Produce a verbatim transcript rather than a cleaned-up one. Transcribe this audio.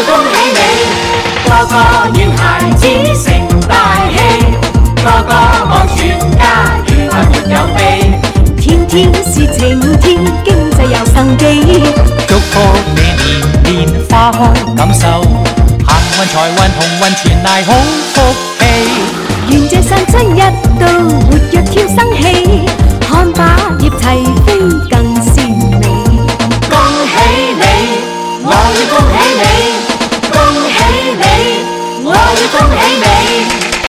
恭喜你，個個願孩子成大器，個個望全家與愛沒有避。 天天是晴天，經濟有生機。 祝福你年年花開感受，行運財運鴻運傳嚟好福氣。 願這山真一到，活躍添生氣，看吧葉齊飛。